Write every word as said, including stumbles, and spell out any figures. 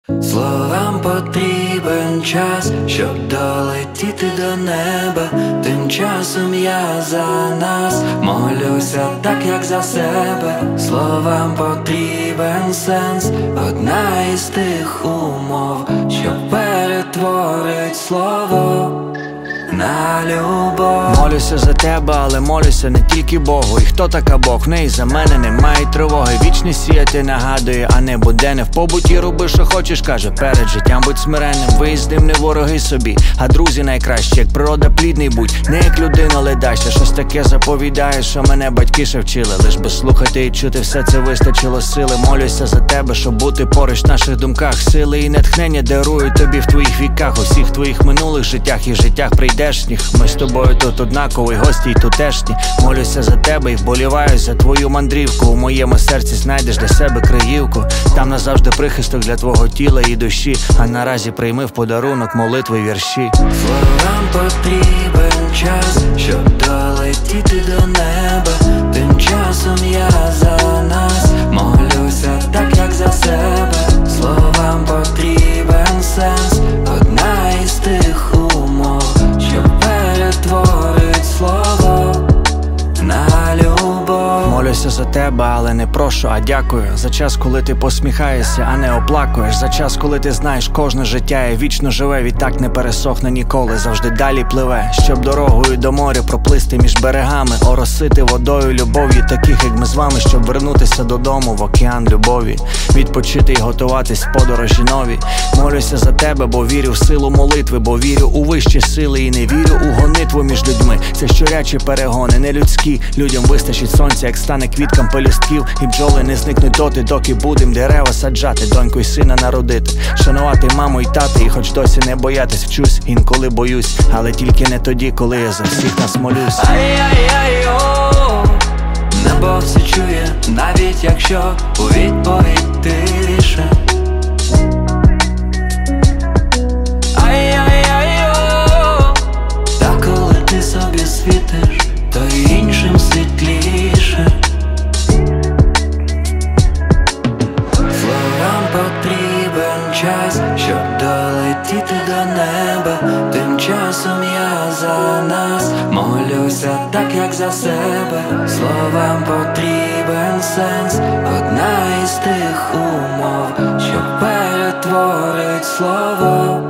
Словам потрібен час, щоб долетіти до неба. Тим часом я за нас молюся так, як за себе. Словам потрібен сенс, одна із тих умов, що перетворить слово на любов. Молюся за тебе, але молюся не тільки Богу. І хто така Бог? В неї за мене немає тривоги. Вічність сіяти нагадує, а не буде. Не в побуті роби, що хочеш, каже. Перед життям будь смиренним, ви з ним не вороги собі. А друзі найкращі, як природа плідний будь. Не як людина ледаща, щось таке заповідає, що мене батьки ще вчили. Лиш би слухати і чути, все це вистачило сили. Молюся за тебе, щоб бути поруч в наших думках. Сили і натхнення дарую тобі в твоїх віках. У всіх твоїх минулих життях і життях прийде. Ми з тобою тут однакові, гості й тутешні. Молюся за тебе і вболіваю за твою мандрівку. У моєму серці знайдеш для себе криївку. Там назавжди прихисток для твого тіла і душі. А наразі прийми в подарунок молитви вірші. Словам потрібен час, щоб долетіти до неба. Тим часом я за нас молюся так, як за себе. Словам потрібен сенс, одна із тих умов, що перетворить слово на любов. Молюся за тебе, але не прошу, а дякую. За час, коли ти посміхаєшся, а не оплакуєш. За час, коли ти знаєш, кожне життя є вічно живе. Відтак не пересохне ніколи, завжди далі пливе. Щоб дорогою до моря проплисти між берегами, оросити водою любов'ю таких, як ми з вами. Щоб вернутися додому в океан любові, відпочити і готуватись в подорожі нові. Молюся за тебе, бо вірю в силу молитви, бо вірю у вищі сили і не вірю у гонитву між людьми. Це щорячі перегони, не людські. Людям вистачить сонця, як стане квіткам пелюстків. І бджоли не зникнуть доти, доки будем дерева саджати, доньку й сина народити, шанувати маму й тати. І хоч досі не боятись вчусь, інколи боюсь, але тільки не тоді, коли я за всіх нас молюсь. Ай-яй-яй-о, небо все чує, навіть якщо у відповідь тише. Ай-яй-яй-о, та коли ти собі світиш, то й іншим світліше. Словам потрібен час, щоб долетіти до неба. Тим часом я за нас молюся так, як за себе. Словам потрібен сенс, одна із тих умов, що перетворить слово